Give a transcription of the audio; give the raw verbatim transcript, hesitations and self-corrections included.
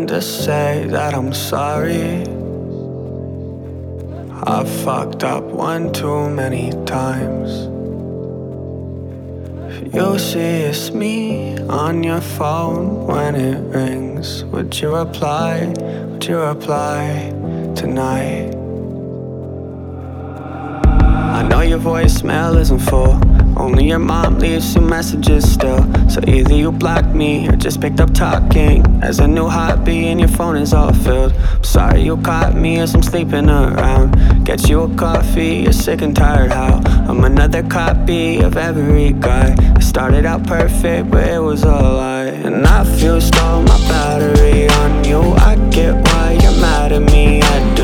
calling to say that I'm sorry. I fucked up one too many times. If you see it's me on your phone when it rings, would you reply, would you reply tonight? I know your voicemail isn't full, only your mom leaves you messages still. So either you blocked me or just picked up talking as a new hobby and your phone is all filled. I'm sorry you caught me as I'm sleeping around. Get you a coffee, you're sick and tired how I'm another copy of every guy. I started out perfect but it was a lie. And I feel stole my battery on you. I get why you're mad at me, I do.